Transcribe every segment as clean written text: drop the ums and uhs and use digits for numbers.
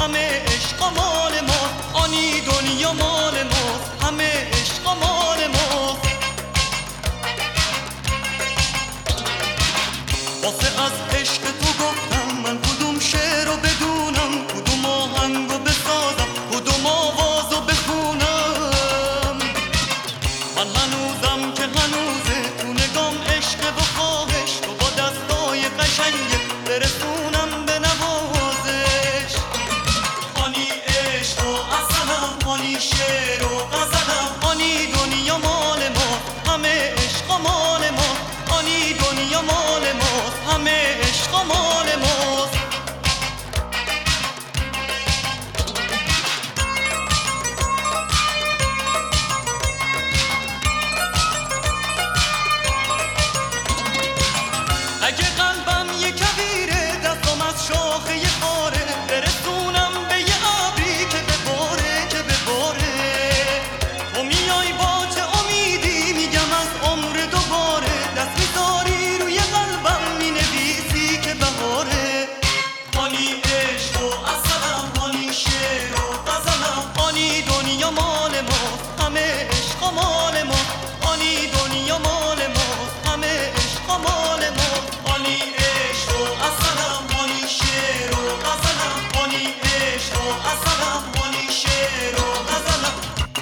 همه عشق مال ما، آنی دنیا مال ما، همه عشق مال ما. واسه از عشق تو گفتم من کدوم شعر رو بدونم، کدوم آهنگ رو بسازم، کدوم آواز رو بخونم. من هنوزم که هنوزه تو نگام عشق و خواهش، تو با دستای قشنگه برسونم به نوازش. آنی عشق و اصلم، آنی شعر و غزلم، آنی دنیا مال ما، همه عشق مال ما، آنی دنیا مال ما، همه عشق مال ماست. اگه قلبم یه کویره، دستم از شاخه یه خاره، برسونم به یه ابری که بباره، که بباره. تو میای با چه امیدی، میگم از عمر دوباره، دست میذاری روی قلبم مینویسی که بهاره. آنی عشق و اصلم، آنی شعر و غزلم، آنی دنیا مال ما، همه عشق مال ما، آنی دنیا مال ما، همه عشق مال ما. آنی عشق و اصلم، آنی شعر و غزلم، آنی عشق و اصلم، آنی شعر و غزلم.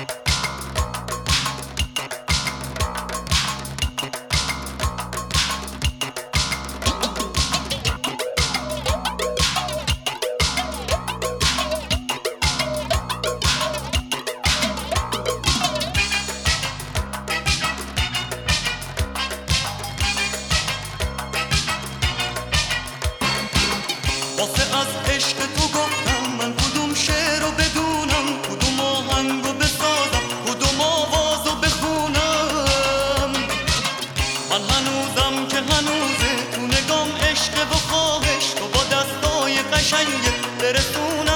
واسه از عشق تو گفتم من کدوم شعر رو بدونم، کدوم آهنگ رو بسازم، کدوم آواز رو بخونم. من هنوزم که هنوزه تو نگام عشق و خواهش، تو با دستای قشنگه برسونم